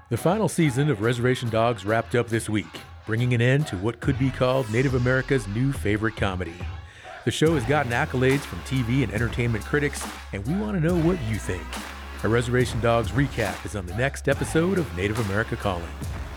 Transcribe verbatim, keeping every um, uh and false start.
The final season of Reservation Dogs wrapped up this week, bringing an end to what could be called Native America's new favorite comedy. The show has gotten accolades from T V and entertainment critics, and we want to know what you think. A Reservation Dogs recap is on the next episode of Native America Calling.